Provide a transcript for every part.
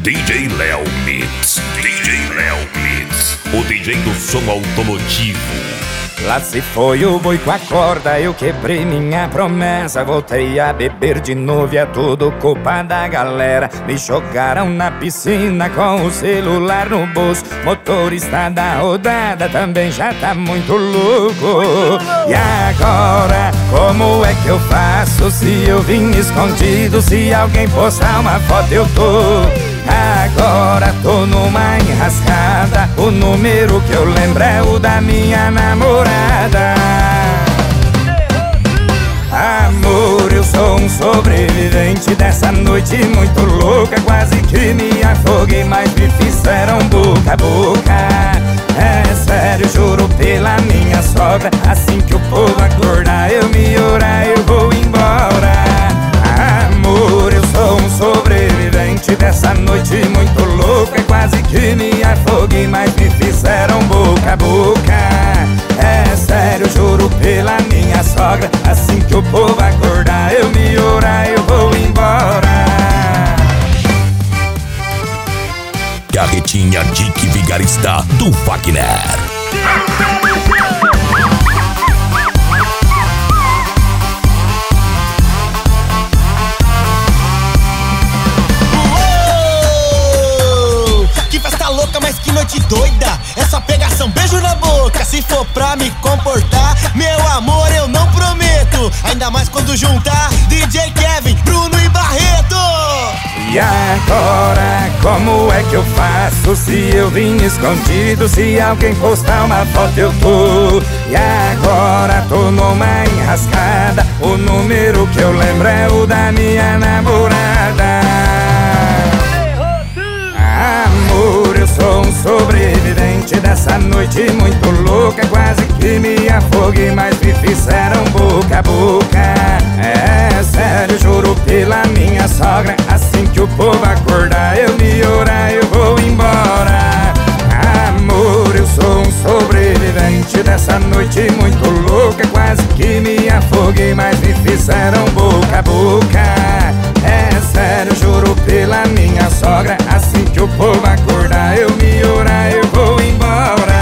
DJ Léo Mix, DJ Léo Mix, o DJ do som automotivo. Lá se foi o boi com a corda, eu quebrei minha promessa. Voltei a beber de novo e é tudo culpa da galera. Me jogaram na piscina com o celular no bolso. Motorista da rodada também já tá muito louco. E agora, como é que eu faço se eu vim escondido? Se alguém postar uma foto eu tô. Agora tô numa enrascada. O número que eu lembro é o da minha namorada. Amor, eu sou um sobrevivente dessa noite muito louca. Quase que me afoguei, mas me fizeram boca a boca. É sério, juro pela minha sogra. Assim que o povo acordar, eu me orar, eu vou embora. Amor, eu sou um sobrevivente dessa noite muito louca. Quase que me afoguei, mas me fizeram boca a boca. É sério, juro pela minha sogra. Assim que o povo acordar, eu me orar, eu vou embora. Carretinha Dick Vigarista do Wagner. Mas que noite doida, essa pegação, beijo na boca. Se for pra me comportar, meu amor, eu não prometo. Ainda mais quando juntar DJ Kevin, Bruno e Barreto. E agora, como é que eu faço se eu vim escondido? Se alguém postar uma foto eu tô. E agora tô numa enrascada. O número que eu lembro é o da minha namorada. Amor, eu sou um sobrevivente dessa noite muito louca. Quase que me afoguei, mas me fizeram boca a boca. É sério, juro pela minha sogra. Assim que o povo acordar, eu me orar, eu vou embora. Amor, eu sou um sobrevivente dessa noite muito louca. Quase que me afoguei, mas me fizeram boca a boca. É sério, juro pela minha sogra. Assim que o povo acordar, eu me orar, eu vou embora.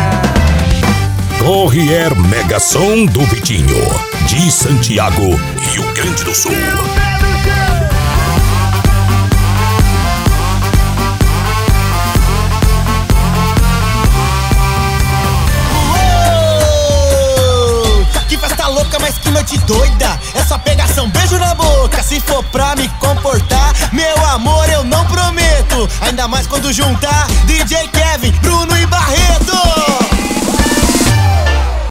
Corrier Mega Som do Vitinho, de Santiago, Rio Grande do Sul. Mas que noite doida, essa pegação, beijo na boca. Se for pra me comportar, meu amor, eu não prometo. Ainda mais quando juntar DJ